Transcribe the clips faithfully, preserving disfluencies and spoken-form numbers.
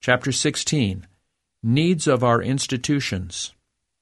Chapter sixteen, Needs of Our Institutions.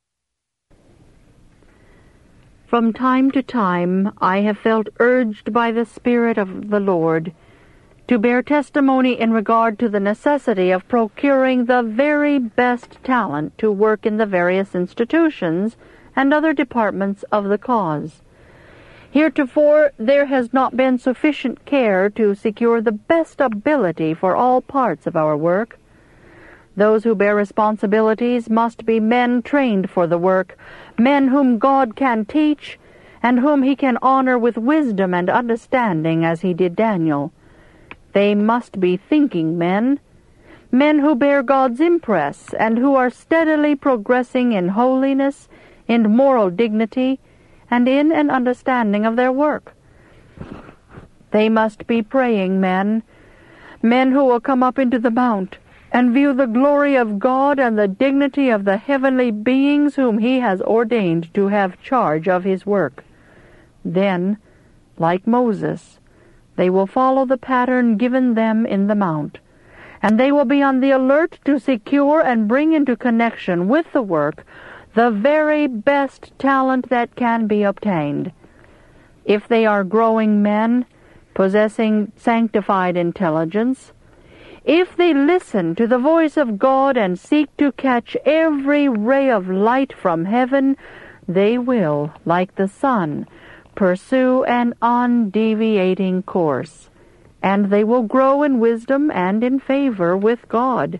From time to time I have felt urged by the Spirit of the Lord to bear testimony in regard to the necessity of procuring the very best talent to work in the various institutions and other departments of the cause. Heretofore there has not been sufficient care to secure the best ability for all parts of our work. Those who bear responsibilities must be men trained for the work, men whom God can teach, and whom he can honor with wisdom and understanding as he did Daniel. They must be thinking men, men who bear God's impress and who are steadily progressing in holiness, in moral dignity, and in an understanding of their work. They must be praying men, men who will come up into the mount and view the glory of God and the dignity of the heavenly beings whom he has ordained to have charge of his work. Then, like Moses, they will follow the pattern given them in the mount, and they will be on the alert to secure and bring into connection with the work the very best talent that can be obtained. If they are growing men, possessing sanctified intelligence, if they listen to the voice of God and seek to catch every ray of light from heaven, they will, like the sun, pursue an undeviating course, and they will grow in wisdom and in favor with God.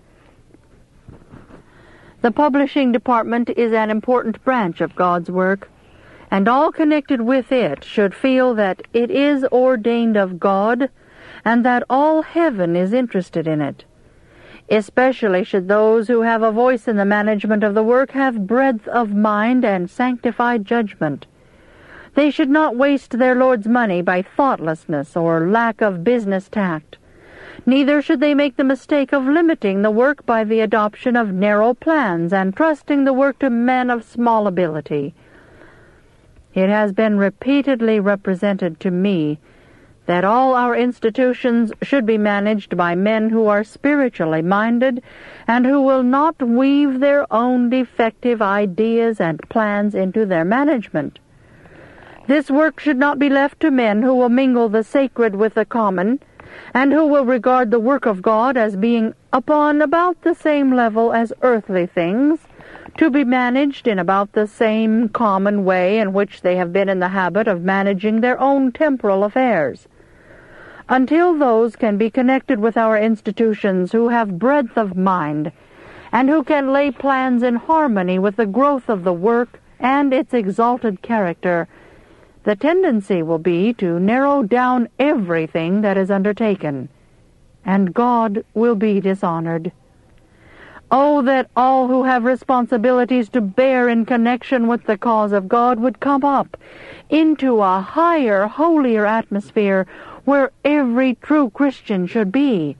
The publishing department is an important branch of God's work, and all connected with it should feel that it is ordained of God, and that all heaven is interested in it. Especially should those who have a voice in the management of the work have breadth of mind and sanctified judgment. They should not waste their Lord's money by thoughtlessness or lack of business tact. Neither should they make the mistake of limiting the work by the adoption of narrow plans and trusting the work to men of small ability. It has been repeatedly represented to me that all our institutions should be managed by men who are spiritually minded and who will not weave their own defective ideas and plans into their management. This work should not be left to men who will mingle the sacred with the common, and who will regard the work of God as being upon about the same level as earthly things, to be managed in about the same common way in which they have been in the habit of managing their own temporal affairs. Until those can be connected with our institutions who have breadth of mind, and who can lay plans in harmony with the growth of the work and its exalted character, the tendency will be to narrow down everything that is undertaken, and God will be dishonored. Oh, that all who have responsibilities to bear in connection with the cause of God would come up into a higher, holier atmosphere where every true Christian should be.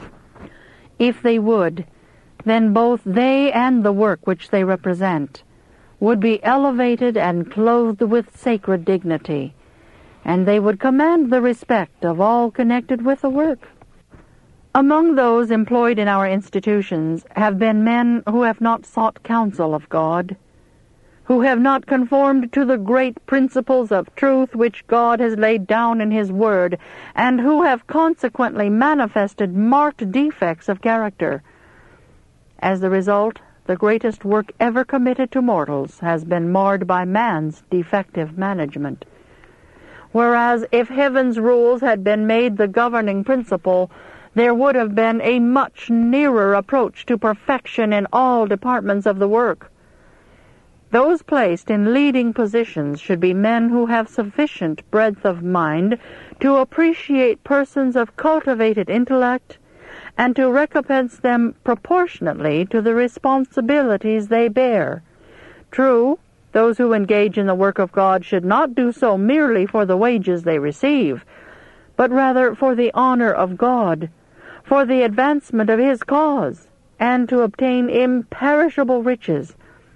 If they would, then both they and the work which they represent would be elevated and clothed with sacred dignity, and they would command the respect of all connected with the work. Among those employed in our institutions have been men who have not sought counsel of God, who have not conformed to the great principles of truth which God has laid down in His Word, and who have consequently manifested marked defects of character. As the result, the greatest work ever committed to mortals has been marred by man's defective management. Whereas if heaven's rules had been made the governing principle, there would have been a much nearer approach to perfection in all departments of the work. Those placed in leading positions should be men who have sufficient breadth of mind to appreciate persons of cultivated intellect, and to recompense them proportionately to the responsibilities they bear. True, those who engage in the work of God should not do so merely for the wages they receive, but rather for the honor of God, for the advancement of His cause, and to obtain imperishable riches.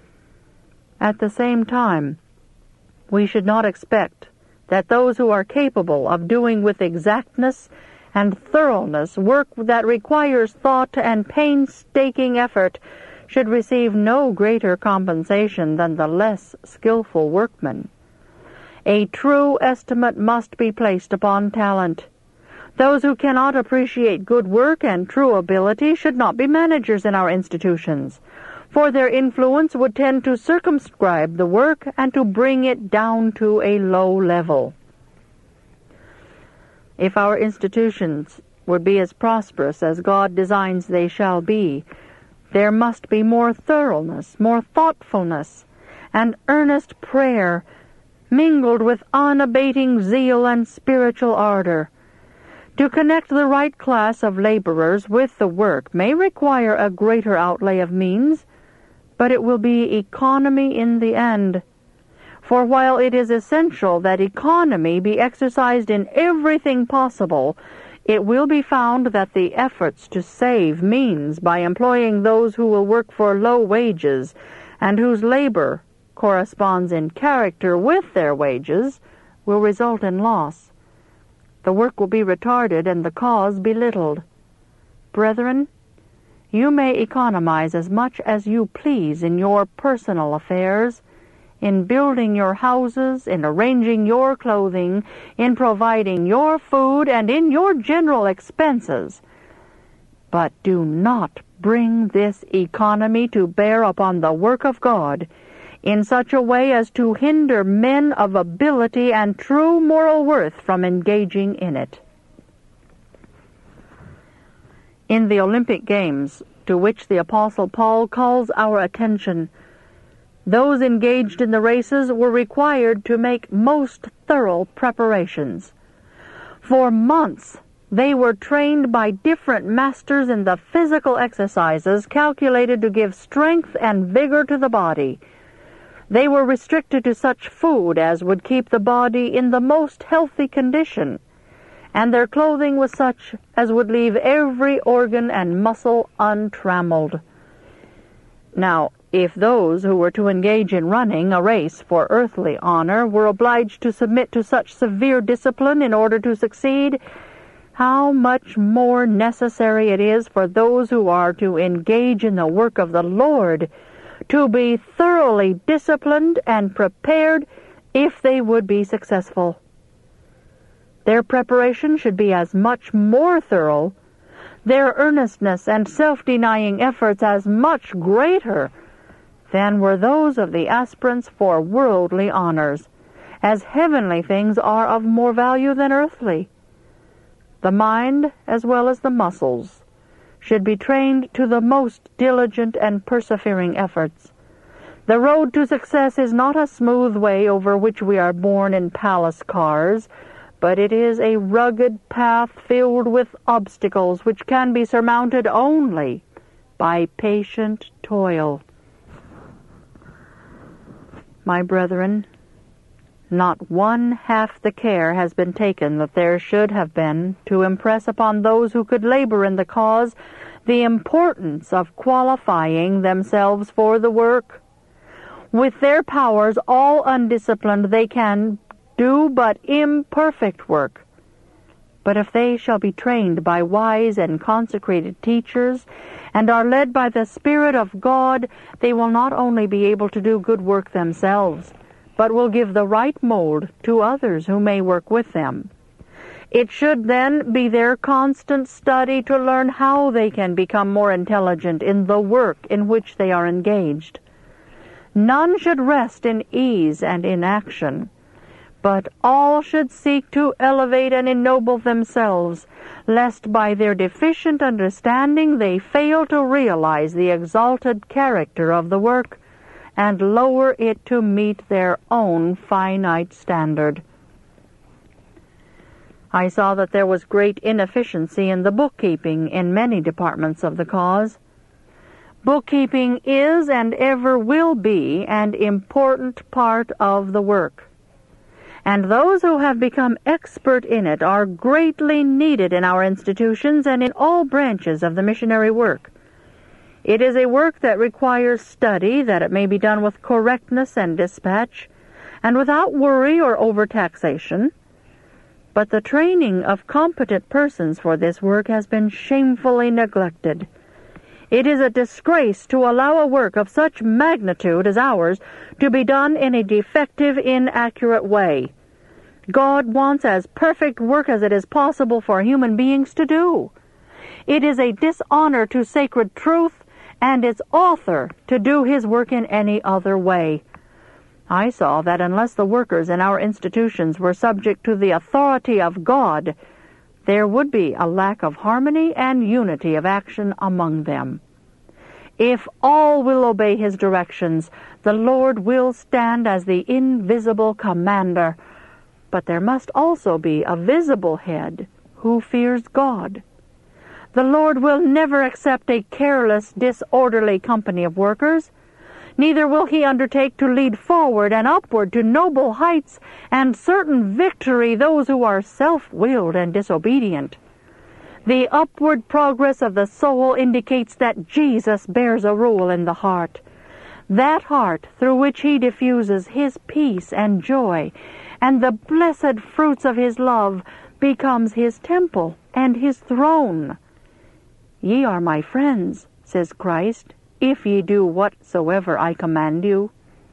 At the same time, we should not expect that those who are capable of doing with exactness and thoroughness, work that requires thought and painstaking effort, should receive no greater compensation than the less skillful workman. A true estimate must be placed upon talent. Those who cannot appreciate good work and true ability should not be managers in our institutions, for their influence would tend to circumscribe the work and to bring it down to a low level. If our institutions would be as prosperous as God designs they shall be, there must be more thoroughness, more thoughtfulness, and earnest prayer, mingled with unabating zeal and spiritual ardor. To connect the right class of laborers with the work may require a greater outlay of means, but it will be economy in the end. For while it is essential that economy be exercised in everything possible, it will be found that the efforts to save means by employing those who will work for low wages and whose labor corresponds in character with their wages will result in loss. The work will be retarded and the cause belittled. Brethren, you may economize as much as you please in your personal affairs, in building your houses, in arranging your clothing, in providing your food, and in your general expenses. But do not bring this economy to bear upon the work of God in such a way as to hinder men of ability and true moral worth from engaging in it. In the Olympic Games, to which the Apostle Paul calls our attention, those engaged in the races were required to make most thorough preparations. For months, they were trained by different masters in the physical exercises calculated to give strength and vigor to the body. They were restricted to such food as would keep the body in the most healthy condition, and their clothing was such as would leave every organ and muscle untrammeled. Now, if those who were to engage in running a race for earthly honor were obliged to submit to such severe discipline in order to succeed, how much more necessary it is for those who are to engage in the work of the Lord to be thoroughly disciplined and prepared if they would be successful. Their preparation should be as much more thorough, their earnestness and self-denying efforts as much greater than were those of the aspirants for worldly honors, as heavenly things are of more value than earthly. The mind, as well as the muscles, should be trained to the most diligent and persevering efforts. The road to success is not a smooth way over which we are borne in palace cars, but it is a rugged path filled with obstacles which can be surmounted only by patient toil. My brethren, not one half the care has been taken that there should have been to impress upon those who could labor in the cause the importance of qualifying themselves for the work. With their powers all undisciplined, they can do but imperfect work. But if they shall be trained by wise and consecrated teachers, and are led by the Spirit of God, they will not only be able to do good work themselves, but will give the right mold to others who may work with them. It should then be their constant study to learn how they can become more intelligent in the work in which they are engaged. None should rest in ease and inaction, but all should seek to elevate and ennoble themselves, lest by their deficient understanding they fail to realize the exalted character of the work, and lower it to meet their own finite standard. I saw that there was great inefficiency in the bookkeeping in many departments of the cause. Bookkeeping is and ever will be an important part of the work, and those who have become expert in it are greatly needed in our institutions and in all branches of the missionary work. It is a work that requires study, that it may be done with correctness and dispatch, and without worry or overtaxation. But the training of competent persons for this work has been shamefully neglected. It is a disgrace to allow a work of such magnitude as ours to be done in a defective, inaccurate way. God wants as perfect work as it is possible for human beings to do. It is a dishonor to sacred truth and its author to do his work in any other way. I saw that unless the workers in our institutions were subject to the authority of God, there would be a lack of harmony and unity of action among them. If all will obey his directions, the Lord will stand as the invisible commander, but there must also be a visible head who fears God. The Lord will never accept a careless, disorderly company of workers. Neither will he undertake to lead forward and upward to noble heights and certain victory those who are self-willed and disobedient. The upward progress of the soul indicates that Jesus bears a rule in the heart. That heart through which he diffuses his peace and joy, and the blessed fruits of his love becomes his temple and his throne. Ye are my friends, says Christ, if ye do whatsoever I command you.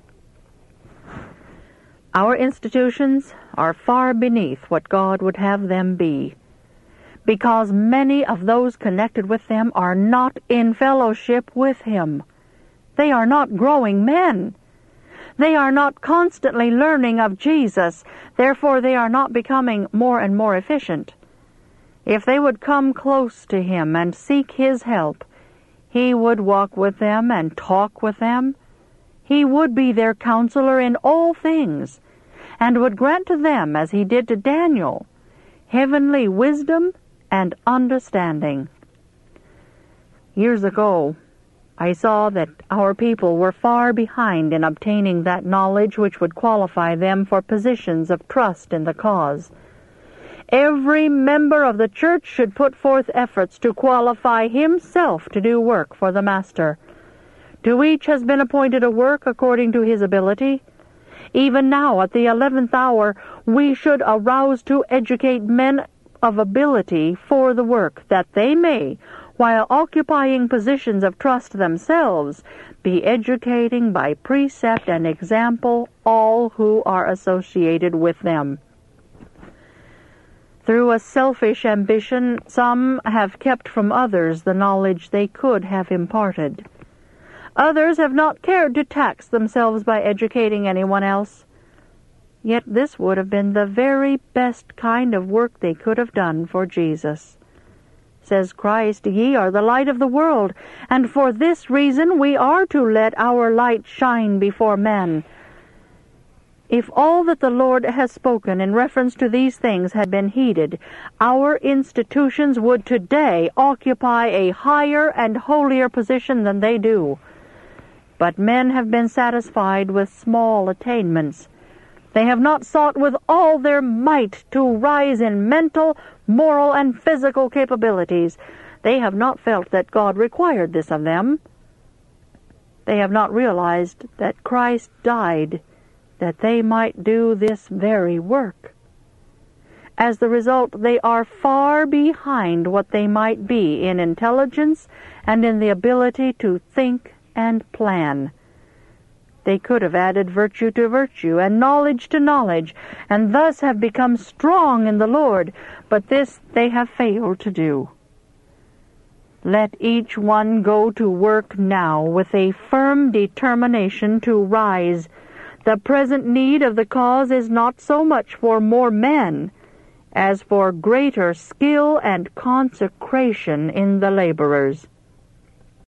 Our institutions are far beneath what God would have them be, because many of those connected with them are not in fellowship with him. They are not growing men. They are not constantly learning of Jesus, therefore they are not becoming more and more efficient. If they would come close to him and seek his help, he would walk with them and talk with them. He would be their counselor in all things, and would grant to them, as he did to Daniel, heavenly wisdom and understanding. Years ago, I saw that our people were far behind in obtaining that knowledge which would qualify them for positions of trust in the cause. Every member of the church should put forth efforts to qualify himself to do work for the Master. To each has been appointed a work according to his ability. Even now, at the eleventh hour, we should arouse to educate men of ability for the work, that they may, while occupying positions of trust themselves, be educating by precept and example all who are associated with them. Through a selfish ambition, some have kept from others the knowledge they could have imparted. Others have not cared to tax themselves by educating anyone else. Yet this would have been the very best kind of work they could have done for Jesus. Says Christ, ye are the light of the world, and for this reason we are to let our light shine before men. If all that the Lord has spoken in reference to these things had been heeded, our institutions would today occupy a higher and holier position than they do. But men have been satisfied with small attainments. They have not sought with all their might to rise in mental, moral, and physical capabilities. They have not felt that God required this of them. They have not realized that Christ died that they might do this very work. As the result, they are far behind what they might be in intelligence and in the ability to think and plan. They could have added virtue to virtue and knowledge to knowledge, and thus have become strong in the Lord, but this they have failed to do. Let each one go to work now with a firm determination to rise. The present need of the cause is not so much for more men as for greater skill and consecration in the laborers.